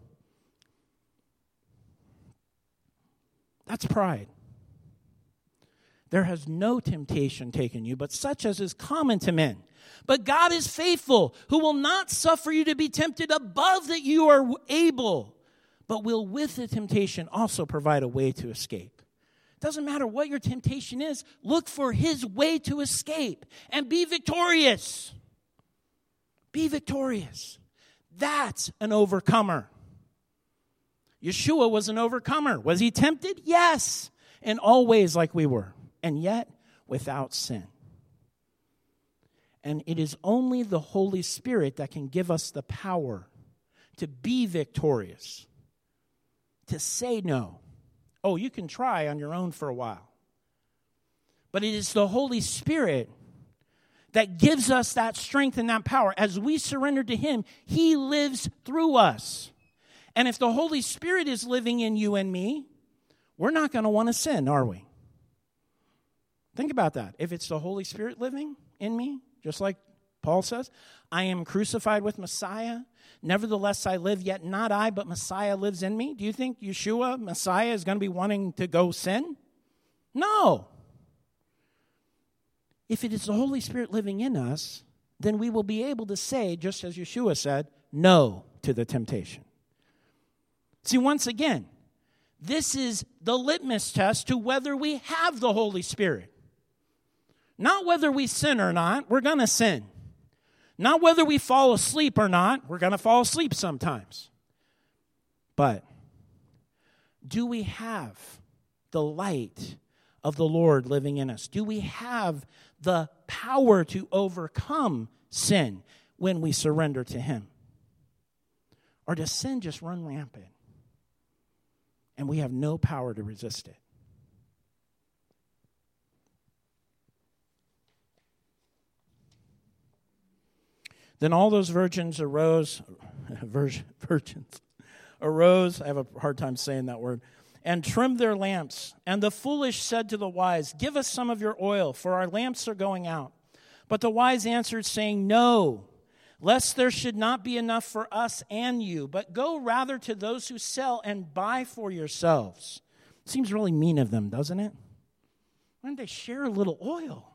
That's pride. There has no temptation taken you, but such as is common to men. But God is faithful, who will not suffer you to be tempted above that you are able, but will with the temptation also provide a way to escape. Doesn't matter what your temptation is, look for his way to escape and be victorious. Be victorious. That's an overcomer. Yeshua was an overcomer. Was he tempted? Yes. In all ways like we were, and yet without sin. And it is only the Holy Spirit that can give us the power to be victorious, to say no. Oh, you can try on your own for a while. But it is the Holy Spirit that gives us that strength and that power. As we surrender to him, he lives through us. And if the Holy Spirit is living in you and me, we're not going to want to sin, are we? Think about that. If it's the Holy Spirit living in me, just like Paul says, I am crucified with Messiah. Nevertheless, I live, yet not I, but Messiah lives in me. Do you think Yeshua, Messiah, is going to be wanting to go sin? No. If it is the Holy Spirit living in us, then we will be able to say, just as Yeshua said, no to the temptation. See, once again, this is the litmus test to whether we have the Holy Spirit. Not whether we sin or not. We're going to sin. Not whether we fall asleep or not. We're going to fall asleep sometimes. But do we have the light of the Lord living in us? Do we have the power to overcome sin when we surrender to him? Or does sin just run rampant and we have no power to resist it? Then all those virgins arose, I have a hard time saying that word, and trimmed their lamps. And the foolish said to the wise, give us some of your oil, for our lamps are going out. But the wise answered, saying, no, lest there should not be enough for us and you, but go rather to those who sell and buy for yourselves. Seems really mean of them, doesn't it? Why don't they share a little oil?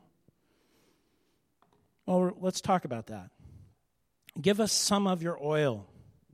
Well, let's talk about that. Give us some of your oil.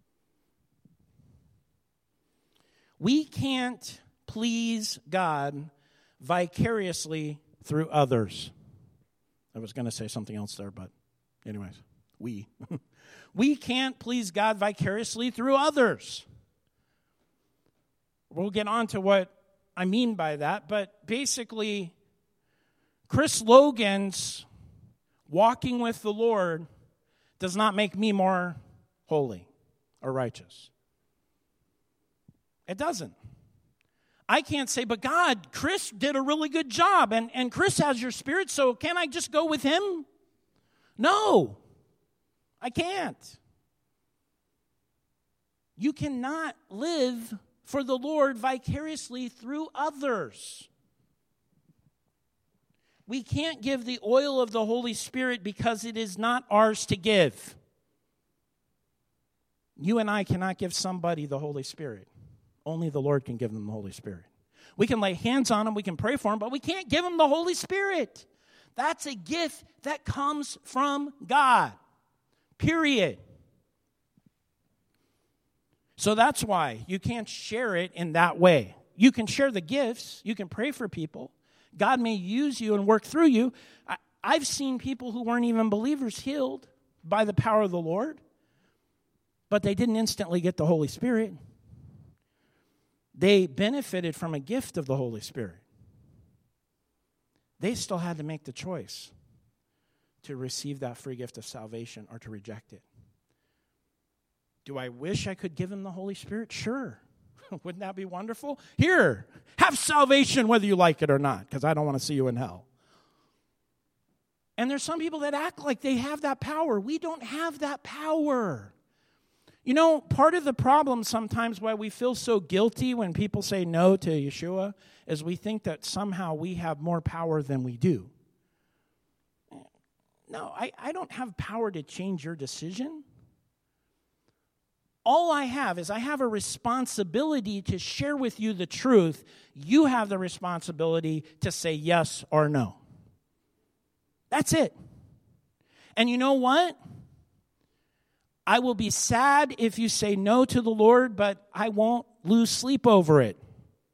We can't please God vicariously through others. I was going to say something else there, but anyways, we can't please God vicariously through others. We'll get on to what I mean by that, but basically, Chris Logan's walking with the Lord does not make me more holy or righteous. It doesn't. I can't say, but God, Chris did a really good job, and Chris has your spirit, so can I just go with him? No, I can't. You cannot live for the Lord vicariously through others. We can't give the oil of the Holy Spirit because it is not ours to give. You and I cannot give somebody the Holy Spirit. Only the Lord can give them the Holy Spirit. We can lay hands on them, we can pray for them, but we can't give them the Holy Spirit. That's a gift that comes from God. Period. So that's why you can't share it in that way. You can share the gifts. You can pray for people. God may use you and work through you. I've seen people who weren't even believers healed by the power of the Lord, but they didn't instantly get the Holy Spirit. They benefited from a gift of the Holy Spirit. They still had to make the choice to receive that free gift of salvation or to reject it. Do I wish I could give them the Holy Spirit? Sure. Wouldn't that be wonderful? Here, have salvation whether you like it or not, because I don't want to see you in hell. And there's some people that act like they have that power. We don't have that power. You know, part of the problem sometimes why we feel so guilty when people say no to Yeshua is we think that somehow we have more power than we do. No, I don't have power to change your decision. All I have is I have a responsibility to share with you the truth. You have the responsibility to say yes or no. That's it. And you know what? I will be sad if you say no to the Lord, but I won't lose sleep over it.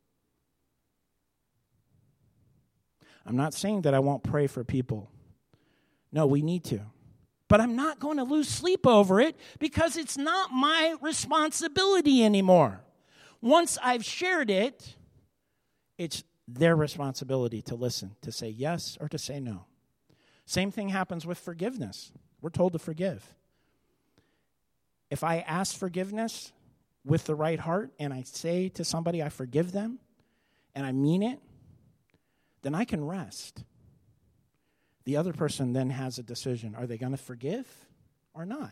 I'm not saying that I won't pray for people. No, we need to. But I'm not going to lose sleep over it because it's not my responsibility anymore. Once I've shared it, it's their responsibility to listen, to say yes or to say no. Same thing happens with forgiveness. We're told to forgive. If I ask forgiveness with the right heart and I say to somebody I forgive them and I mean it, then I can rest. The other person then has a decision. Are they going to forgive or not?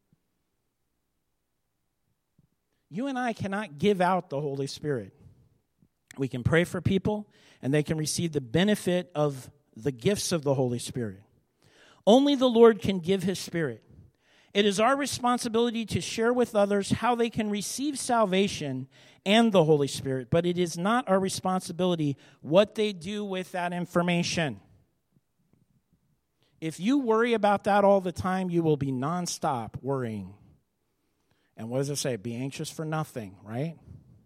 You and I cannot give out the Holy Spirit. We can pray for people, and they can receive the benefit of the gifts of the Holy Spirit. Only the Lord can give His Spirit. It is our responsibility to share with others how they can receive salvation and the Holy Spirit, but it is not our responsibility what they do with that information. If you worry about that all the time, you will be nonstop worrying. And what does it say? Be anxious for nothing, right?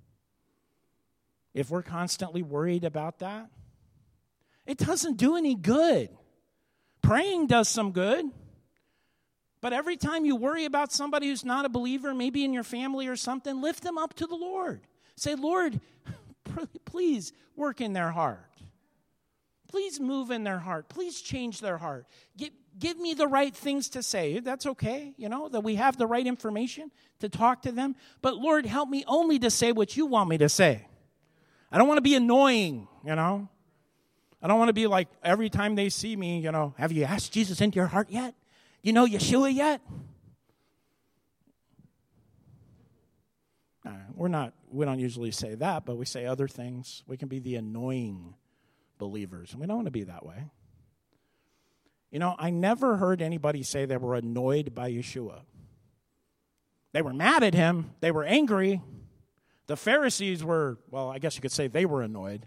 If we're constantly worried about that, it doesn't do any good. Praying does some good. But every time you worry about somebody who's not a believer, maybe in your family or something, lift them up to the Lord. Say, Lord, please work in their heart. Please move in their heart. Please change their heart. Give me the right things to say. That's okay, that we have the right information to talk to them. But Lord, help me only to say what you want me to say. I don't want to be annoying, I don't want to be like every time they see me, have you asked Jesus into your heart yet? You know Yeshua yet? We don't usually say that, but we say other things. We can be the annoying believers, and we don't want to be that way. I never heard anybody say they were annoyed by Yeshua. They were mad at him. They were angry. The Pharisees were, I guess you could say they were annoyed.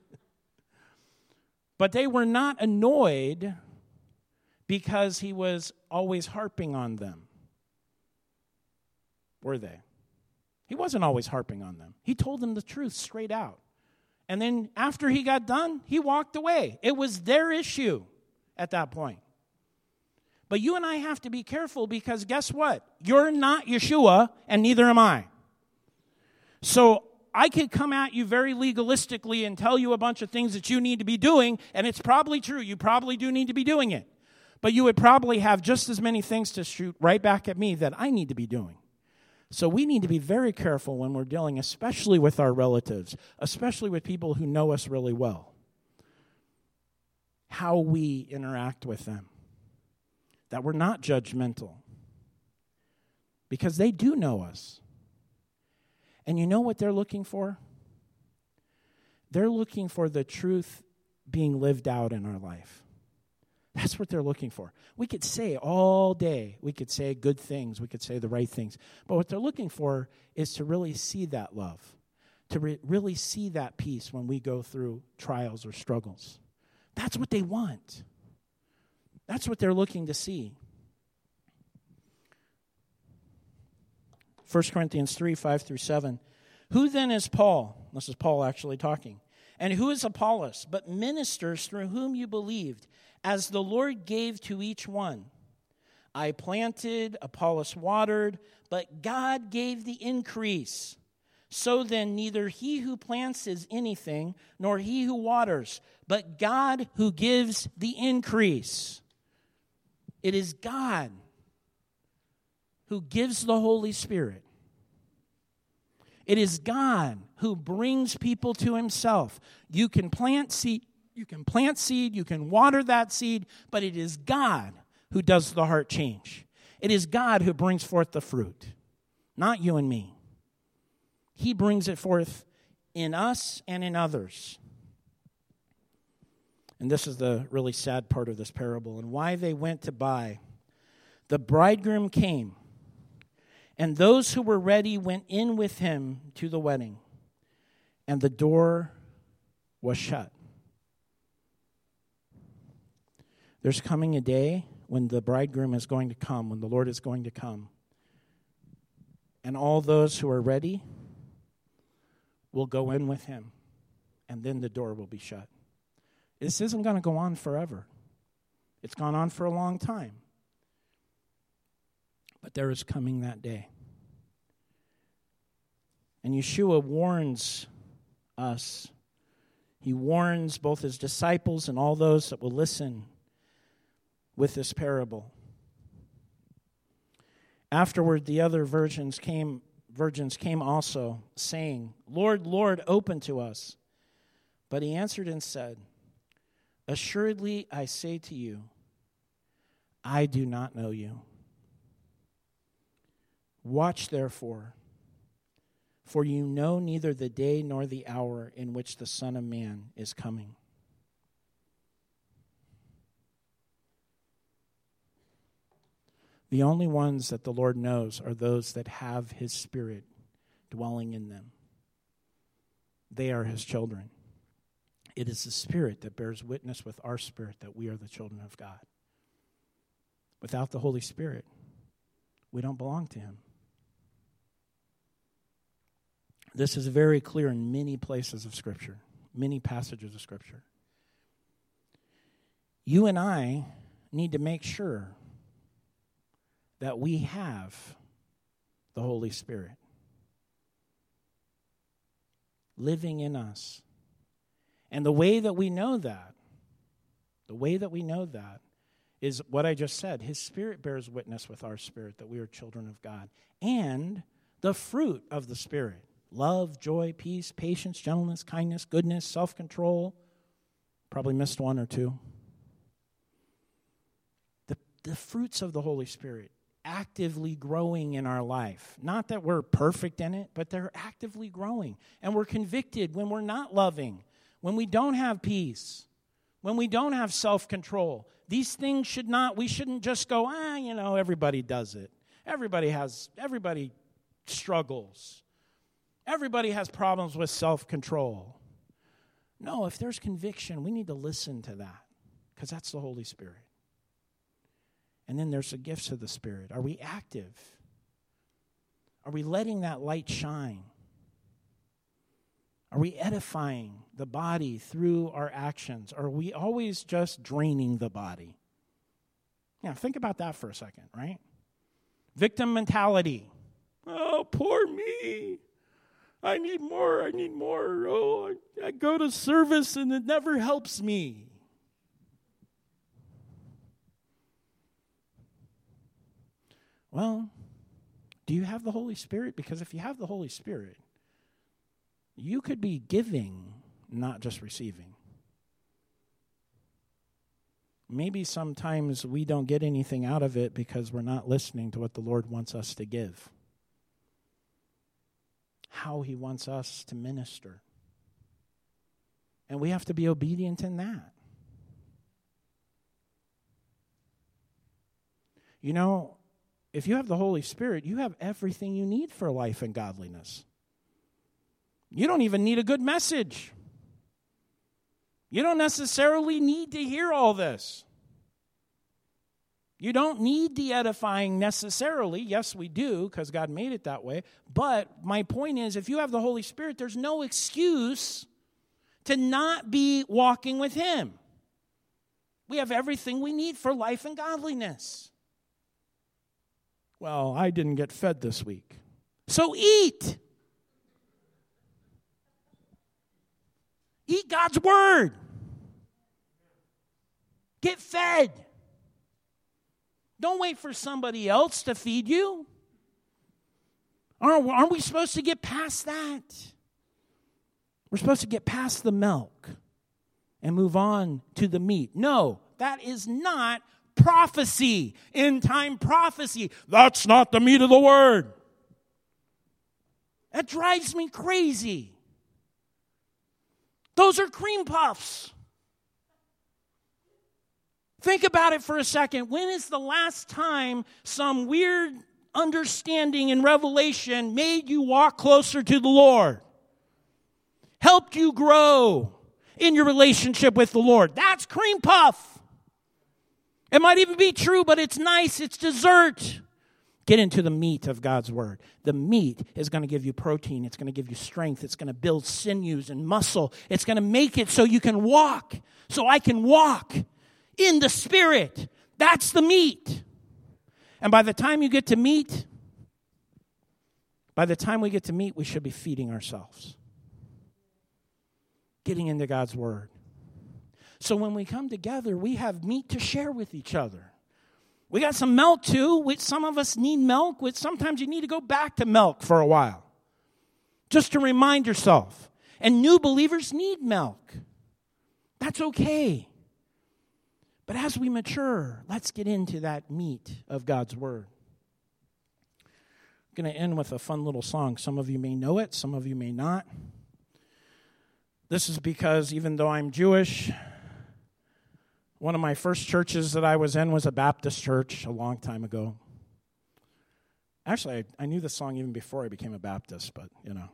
But they were not annoyed because he was always harping on them. Were they? He wasn't always harping on them. He told them the truth straight out. And then after he got done, he walked away. It was their issue at that point. But you and I have to be careful because guess what? You're not Yeshua, and neither am I. So I could come at you very legalistically and tell you a bunch of things that you need to be doing, and it's probably true. You probably do need to be doing it. But you would probably have just as many things to shoot right back at me that I need to be doing. So we need to be very careful when we're dealing, especially with our relatives, especially with people who know us really well, how we interact with them, that we're not judgmental, because they do know us. And you know what they're looking for? They're looking for the truth being lived out in our life. That's what they're looking for. We could say all day, we could say good things, we could say the right things. But what they're looking for is to really see that love, to really see that peace when we go through trials or struggles. That's what they want. That's what they're looking to see. 1 Corinthians 3, 5 through 7. Who then is Paul? This is Paul actually talking. And who is Apollos, but ministers through whom you believed, as the Lord gave to each one? I planted, Apollos watered, but God gave the increase. So then neither he who plants is anything, nor he who waters, but God who gives the increase. It is God who gives the Holy Spirit. It is God who brings people to himself. You can plant seed, you can water that seed, but it is God who does the heart change. It is God who brings forth the fruit, not you and me. He brings it forth in us and in others. And this is the really sad part of this parable. And why they went to buy. The bridegroom came, and those who were ready went in with him to the wedding, and the door was shut. There's coming a day when the bridegroom is going to come, when the Lord is going to come. And all those who are ready will go in with him, and then the door will be shut. This isn't going to go on forever. It's gone on for a long time. But there is coming that day. And Yeshua warns us. He warns both his disciples and all those that will listen with this parable. Afterward, the other virgins came also, saying, Lord, Lord, open to us. But he answered and said, Assuredly, I say to you, I do not know you. Watch, therefore, for you know neither the day nor the hour in which the Son of Man is coming. The only ones that the Lord knows are those that have his Spirit dwelling in them. They are his children. It is the Spirit that bears witness with our spirit that we are the children of God. Without the Holy Spirit, we don't belong to him. This is very clear in many places of Scripture, many passages of Scripture. You and I need to make sure that we have the Holy Spirit living in us. And the way that we know that, is what I just said. His Spirit bears witness with our spirit that we are children of God. And the fruit of the Spirit, love, joy, peace, patience, gentleness, kindness, goodness, self-control. Probably missed one or two. The fruits of the Holy Spirit actively growing in our life. Not that we're perfect in it, but they're actively growing. And we're convicted when we're not loving, when we don't have peace, when we don't have self-control. These things we shouldn't just go, everybody does it. Everybody struggles. Everybody has problems with self-control. No, if there's conviction, we need to listen to that, because that's the Holy Spirit. And then there's the gifts of the Spirit. Are we active? Are we letting that light shine? Are we edifying the body through our actions? Are we always just draining the body? Yeah, think about that for a second, right? Victim mentality. Oh, poor me. I need more. Oh, I go to service and it never helps me. Well, do you have the Holy Spirit? Because if you have the Holy Spirit, you could be giving, not just receiving. Maybe sometimes we don't get anything out of it because we're not listening to what the Lord wants us to give, how he wants us to minister. And we have to be obedient in that. You know, if you have the Holy Spirit, you have everything you need for life and godliness. You don't even need a good message. You don't necessarily need to hear all this. You don't need the edifying necessarily. Yes, we do, because God made it that way. But my point is, if you have the Holy Spirit, there's no excuse to not be walking with Him. We have everything we need for life and godliness. Well, I didn't get fed this week. So eat. Eat God's Word. Get fed. Don't wait for somebody else to feed you. Aren't we supposed to get past that? We're supposed to get past the milk and move on to the meat. No, that is not prophecy, end-time prophecy. That's not the meat of the Word. That drives me crazy. Those are cream puffs. Think about it for a second. When is the last time some weird understanding in Revelation made you walk closer to the Lord? Helped you grow in your relationship with the Lord? That's cream puff. It might even be true, but it's nice. It's dessert. Get into the meat of God's Word. The meat is going to give you protein. It's going to give you strength. It's going to build sinews and muscle. It's going to make it so you can walk. So I can walk in the Spirit. That's the meat. And by the time we get to meat, we should be feeding ourselves. Getting into God's Word. So when we come together, we have meat to share with each other. We got some milk too. Some of us need milk. Sometimes you need to go back to milk for a while. Just to remind yourself. And new believers need milk. That's okay. But as we mature, let's get into that meat of God's Word. I'm going to end with a fun little song. Some of you may know it. Some of you may not. This is because even though I'm Jewish, one of my first churches that I was in was a Baptist church a long time ago. Actually, I knew the song even before I became a Baptist, but, you know.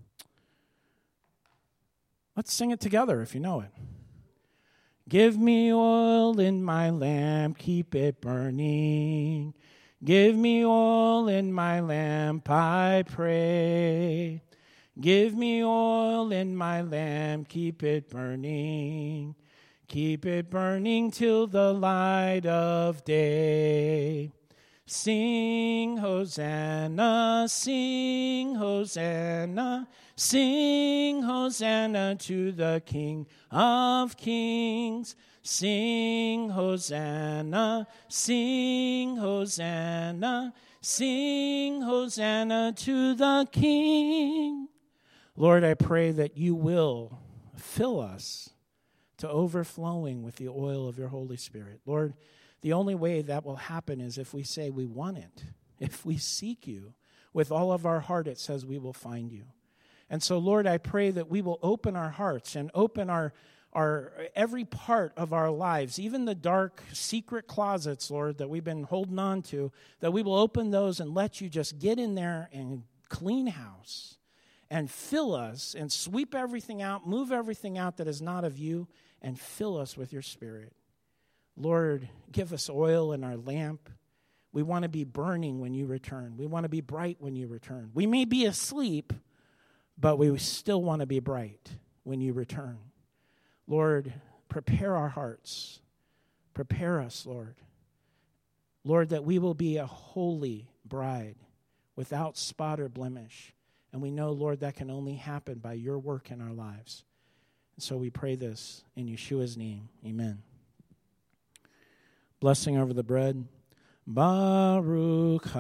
Let's sing it together if you know it. Give me oil in my lamp, keep it burning. Give me oil in my lamp, I pray. Give me oil in my lamp, keep it burning. Keep it burning till the light of day. Sing Hosanna, sing Hosanna, sing Hosanna to the King of Kings. Sing Hosanna, sing Hosanna, sing Hosanna to the King. Lord, I pray that you will fill us to overflowing with the oil of your Holy Spirit. Lord, the only way that will happen is if we say we want it. If we seek you with all of our heart, it says we will find you. And so, Lord, I pray that we will open our hearts and open our every part of our lives, even the dark secret closets, Lord, that we've been holding on to, that we will open those and let you just get in there and clean house and fill us and sweep everything out, move everything out that is not of you, and fill us with your Spirit. Lord, give us oil in our lamp. We want to be burning when you return. We want to be bright when you return. We may be asleep, but we still want to be bright when you return. Lord, prepare our hearts. Prepare us, Lord. Lord, that we will be a holy bride without spot or blemish. And we know, Lord, that can only happen by your work in our lives. And so we pray this in Yeshua's name. Amen. Blessing over the bread. Baruch